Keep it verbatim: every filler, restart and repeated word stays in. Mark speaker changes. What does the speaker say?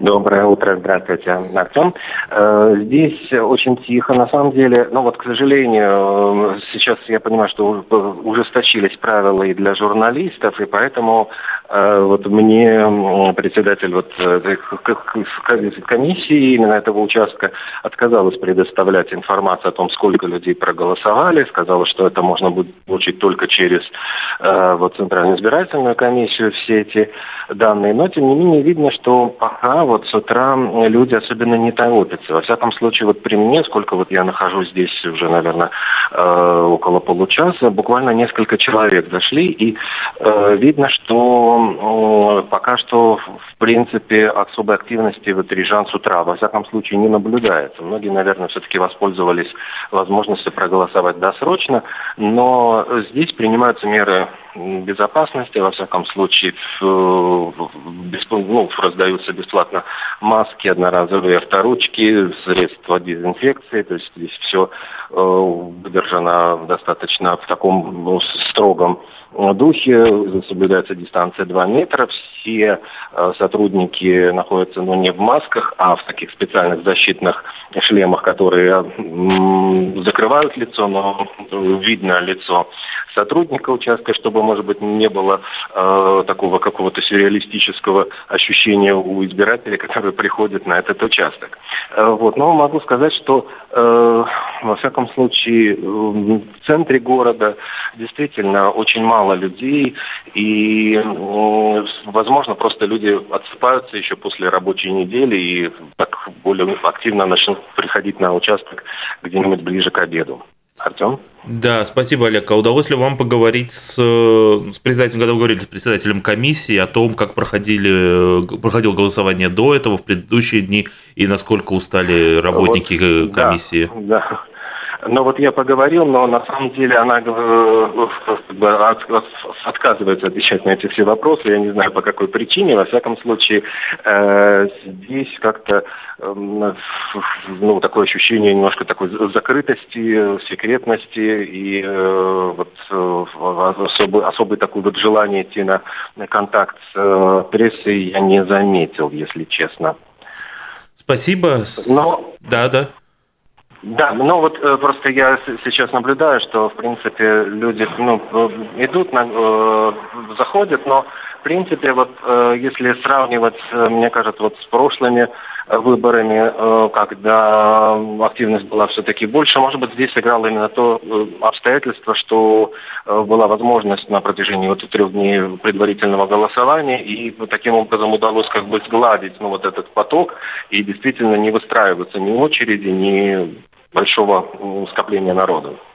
Speaker 1: Доброе утро, здравствуйте, Артем. Э, Здесь очень тихо, на самом деле. Но вот, к сожалению, сейчас я понимаю, что у- ужесточились правила и для журналистов, и поэтому э, вот мне м, председатель вот э, к- к- комиссии именно этого участка отказалась предоставлять информацию о том, сколько людей проголосовали, сказала, что это можно будет получить только через э, вот Центральную избирательную комиссию, все эти данные. Но, тем не менее, видно, что пока вот с утра люди особенно не торопятся. Во всяком случае, вот при мне, сколько вот я нахожусь здесь уже, наверное, э, около получаса, буквально несколько человек зашли, и э, видно, что э, пока что, в принципе, особой активности вот рижан с утра, во всяком случае, не наблюдается. Многие, наверное, все-таки воспользовались возможностью проголосовать досрочно, но здесь принимаются меры безопасности, во всяком случае, в, в- бесп- ну, раздаются бесплатно маски одноразовые, авторучки, средства дезинфекции, то есть здесь все э, выдержано достаточно в таком ну, строгом духе, соблюдается дистанция два метра, все э, сотрудники находятся ну, не в масках, а в таких специальных защитных шлемах, которые м, закрывают лицо, но видно лицо сотрудника участка, чтобы, может быть, не было э, такого какого-то сюрреалистического ощущения у избирателей, которые приходят на этот участок. Э, вот. Но могу сказать, что э, во всяком случае в центре города действительно очень мало людей, и, э, возможно, просто люди отсыпаются еще после рабочей недели и так более активно начнут приходить на участок где-нибудь ближе к обеду. Артем?
Speaker 2: Да, спасибо, Олег. А удалось ли вам поговорить с, с председателем, когда вы говорили с председателем комиссии о том, как проходили, проходило голосование до этого, в предыдущие дни, и насколько устали
Speaker 1: Вот,
Speaker 2: работники
Speaker 1: да,
Speaker 2: комиссии?
Speaker 1: да. Но вот я поговорил, но на самом деле она э, как бы от- от- отказывается отвечать на эти все вопросы. Я не знаю, по какой причине. Во всяком случае, э, здесь как-то э, ну, такое ощущение немножко такой закрытости, секретности и э, вот э, особый, особый такой вот желание идти на, на контакт с э, прессой я не заметил, если честно.
Speaker 2: Спасибо.
Speaker 1: Но
Speaker 2: Да, да.
Speaker 1: да, ну вот э, просто я с- сейчас наблюдаю, что в принципе люди ну, э, идут, на, э, заходят, но в принципе вот э, если сравнивать, э, мне кажется, вот с прошлыми э, выборами, э, когда активность была все-таки больше, может быть, здесь сыграло именно то э, обстоятельство, что э, была возможность на протяжении вот трех дней предварительного голосования, и вот таким образом удалось как бы сгладить ну, вот этот поток и действительно не выстраиваться ни очереди, ни большого м, скопления народа.